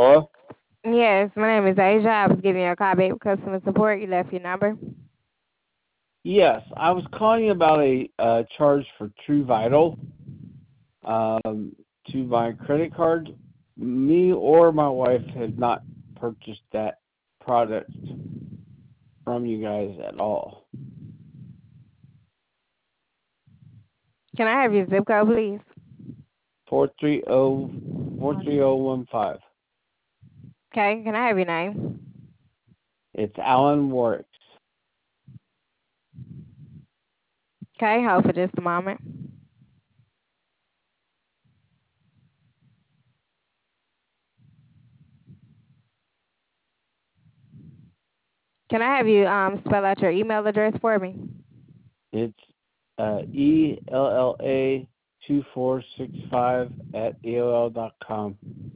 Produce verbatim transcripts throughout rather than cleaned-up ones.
Hello? Yes, my name is Asia. I was giving you a call back with customer support. You left your number. Yes, I was calling about a uh, charge for True Vital um, to my credit card. Me or my wife have not purchased that product from you guys at all. Can I have your zip code, please? Four three zero four three zero one five. Okay, can I have your name? It's Alan Warwick. Okay, hold for just a moment. Can I have you um spell out your email address for me? It's uh, E L L A two four six five at A O L dot com.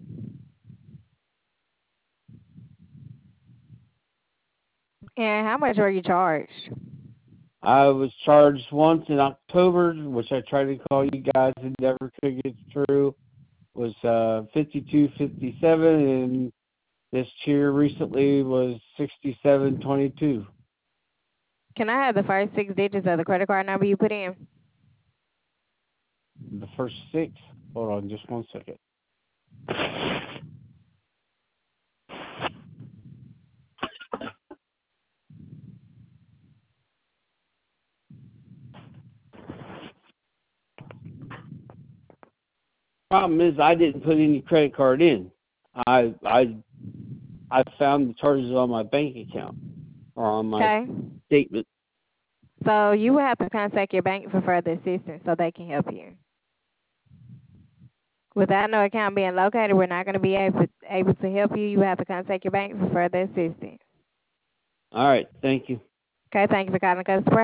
And how much were you charged? I was charged once in October, which I tried to call you guys and never could get through. Was uh fifty two fifty seven, and this cheer recently was sixty seven twenty two. Can I have the first six digits of the credit card number you put in? The first six. Hold on, just one second. Problem is, I didn't put any credit card in. I I I found the charges on my bank account or on my Okay. statement. So you will have to contact your bank for further assistance so they can help you. Without no account being located, we're not going to be able able to help you. You have to contact your bank for further assistance. All right, thank you. Okay, thank you for calling customer.